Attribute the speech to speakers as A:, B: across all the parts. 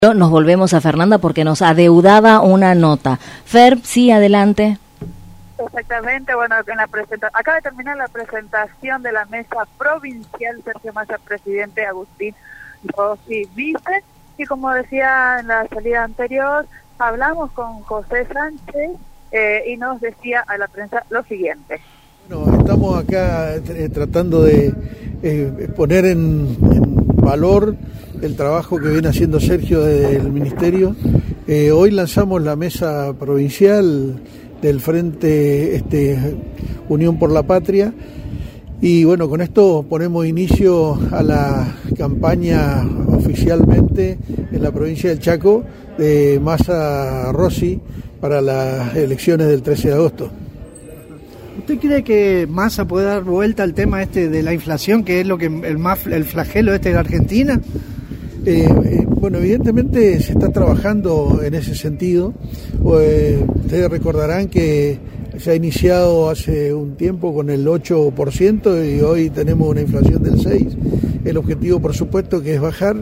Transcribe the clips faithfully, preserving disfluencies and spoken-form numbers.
A: Nos volvemos a Fernanda porque nos adeudaba una nota. Fer, sí, adelante.
B: Exactamente, bueno, en la presenta acaba de terminar la presentación de la mesa provincial, Sergio Massa, presidente, Agustín Rossi, vice, y como decía en la salida anterior, hablamos con José Sánchez eh, y nos decía a la prensa lo siguiente.
C: Bueno, estamos acá eh, tratando de eh, poner en, en valor el trabajo que viene haciendo Sergio del Ministerio. Eh, hoy lanzamos la mesa provincial del Frente este, Unión por la Patria y bueno, con esto ponemos inicio a la campaña oficialmente en la provincia del Chaco de Massa Rossi para las elecciones del trece de agosto.
D: ¿Usted cree que Massa puede dar vuelta al tema este de la inflación, que es lo que el más el flagelo este de la Argentina?
C: Eh, eh, bueno, evidentemente se está trabajando en ese sentido. Eh, ustedes recordarán que se ha iniciado hace un tiempo con el ocho por ciento y hoy tenemos una inflación del seis por ciento. El objetivo, por supuesto, que es bajar.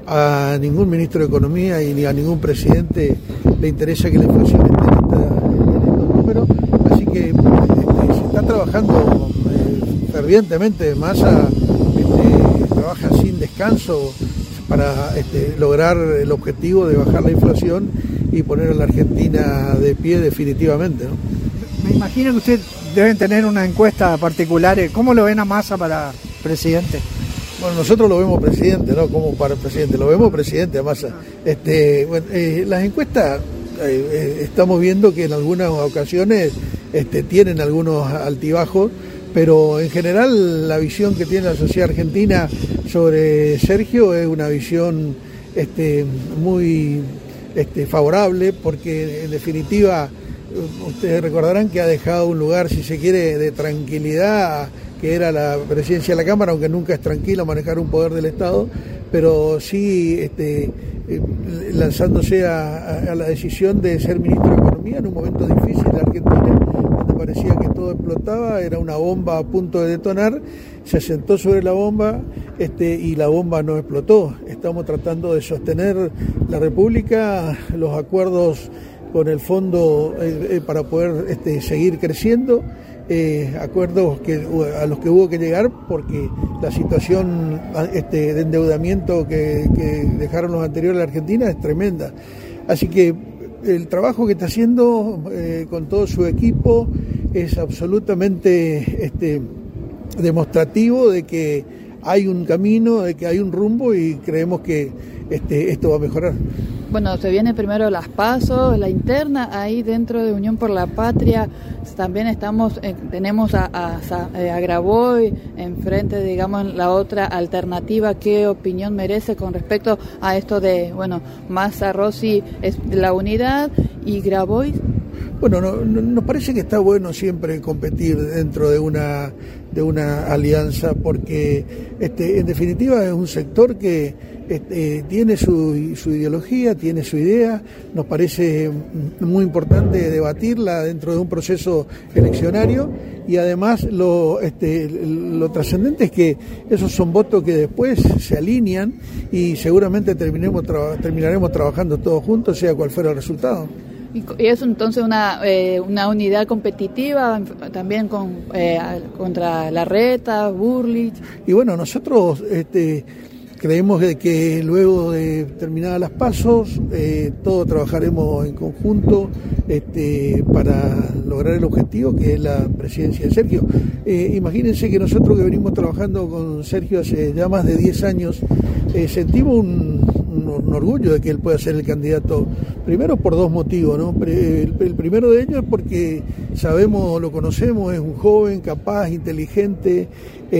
C: A ningún ministro de Economía y ni a ningún presidente le interesa que la inflación esté en estos números. Así que este, se está trabajando eh, fervientemente. Massa este, trabaja sin descanso para este, lograr el objetivo de bajar la inflación y poner a la Argentina de pie definitivamente, ¿no?
D: Me imagino que ustedes deben tener una encuesta particular. ¿Cómo lo ven a Massa para presidente?
C: Bueno, nosotros lo vemos presidente, ¿no? Como para presidente, lo vemos presidente a Massa. Este, bueno, eh, las encuestas eh, eh, estamos viendo que en algunas ocasiones este, tienen algunos altibajos, pero en general la visión que tiene la sociedad argentina sobre Sergio es una visión este, muy este, favorable, porque en definitiva ustedes recordarán que ha dejado un lugar, si se quiere, de tranquilidad, que era la presidencia de la Cámara, aunque nunca es tranquilo manejar un poder del Estado, pero sí este, eh, lanzándose a, a, a la decisión de ser ministro de Economía en un momento difícil de Argentina, donde parecía que todo explotaba, era una bomba a punto de detonar, se sentó sobre la bomba este, y la bomba no explotó. Estamos tratando de sostener la República, los acuerdos con el fondo eh, eh, para poder este, seguir creciendo, eh, acuerdos que, a los que hubo que llegar porque la situación este, de endeudamiento que, que dejaron los anteriores a la Argentina es tremenda. Así que el trabajo que está haciendo eh, con todo su equipo es absolutamente este, demostrativo de que hay un camino, de que hay un rumbo y creemos que este, esto va a mejorar.
E: Bueno, se viene primero las PASO, la interna, ahí dentro de Unión por la Patria también estamos, eh, tenemos a, a, a Graboy enfrente, digamos, la otra alternativa. ¿Qué opinión merece con respecto a esto de, bueno, Massa Rossi es la unidad y Graboy?
C: Bueno, no, no, nos parece que está bueno siempre competir dentro de una de una alianza porque este, en definitiva es un sector que este, tiene su, su ideología, tiene su idea. Nos parece muy importante debatirla dentro de un proceso eleccionario y además lo, este, lo trascendente es que esos son votos que después se alinean y seguramente terminemos tra- terminaremos trabajando todos juntos, sea cual fuera el resultado.
E: Y es entonces una eh, una unidad competitiva también con eh, contra Larreta, Burlich.
C: Y bueno, nosotros este, creemos que, que luego de terminadas las pasos, eh, todos trabajaremos en conjunto este, para lograr el objetivo que es la presidencia de Sergio. Eh, imagínense que nosotros que venimos trabajando con Sergio hace ya más de diez años, eh, sentimos un un orgullo de que él pueda ser el candidato, primero por dos motivos, ¿no? El, el primero de ellos es porque sabemos, lo conocemos, es un joven, capaz, inteligente,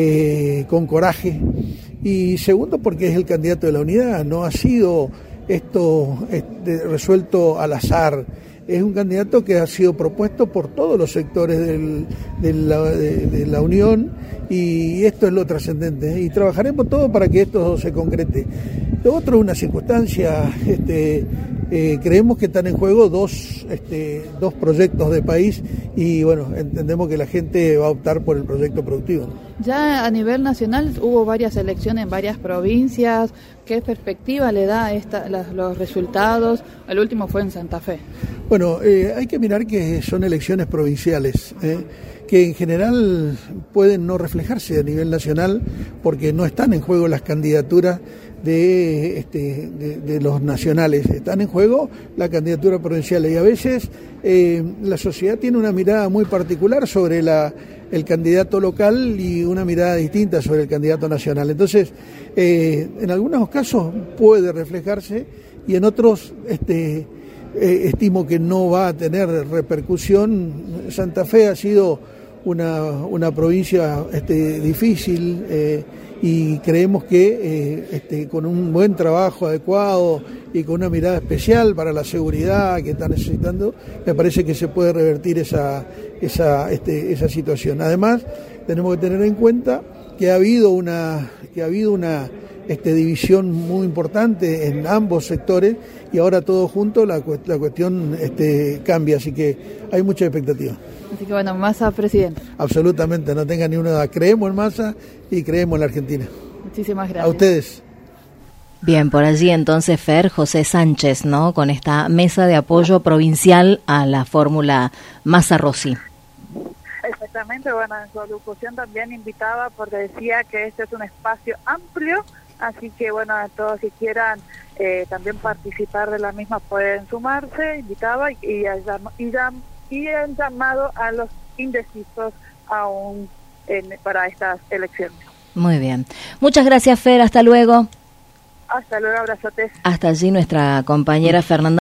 C: eh, con coraje, y segundo porque es el candidato de la unidad, no ha sido esto este, resuelto al azar. Es un candidato que ha sido propuesto por todos los sectores del, de, la, de, de la Unión y esto es lo trascendente y trabajaremos todo para que esto se concrete. Lo otro es una circunstancia este, eh, creemos que están en juego dos, este, dos proyectos de país y bueno, entendemos que la gente va a optar por el proyecto productivo, ¿no?
E: Ya a nivel nacional hubo varias elecciones en varias provincias. ¿Qué perspectiva le da esta, la, los resultados? El último fue en Santa Fe.
C: Bueno, eh, hay que mirar que son elecciones provinciales, ¿eh? que en general pueden no reflejarse a nivel nacional porque no están en juego las candidaturas de, este, de, de los nacionales, están en juego la candidatura provincial y a veces eh, la sociedad tiene una mirada muy particular sobre la, el candidato local y una mirada distinta sobre el candidato nacional. Entonces, eh, en algunos casos puede reflejarse y en otros este, eh, estimo que no va a tener repercusión. Santa Fe ha sido una, una provincia este, difícil eh, y creemos que eh, este, con un buen trabajo adecuado y con una mirada especial para la seguridad que está necesitando, me parece que se puede revertir esa, esa, este, esa situación. Además, tenemos que tener en cuenta que ha habido una, que ha habido una este, división muy importante en ambos sectores y ahora todo junto la, la cuestión este, cambia, así que hay mucha expectativa.
E: Así que bueno, Massa presidente.
C: Absolutamente, no tenga ni una duda. Creemos en Massa y creemos en la Argentina.
E: Muchísimas gracias.
C: A ustedes.
A: Bien, por allí entonces Fer José Sánchez, ¿no? Con esta mesa de apoyo provincial a la fórmula Massa-Rossi.
B: Exactamente, bueno, en su alocución también invitaba porque decía que este es un espacio amplio, así que bueno, a todos si quieran eh, también participar de la misma pueden sumarse, invitaba y, y, y, y han llamado a los indecisos aún en, para estas elecciones.
A: Muy bien. Muchas gracias, Fer. Hasta luego.
B: Hasta luego, abrazotes.
A: Hasta allí nuestra compañera Fernanda.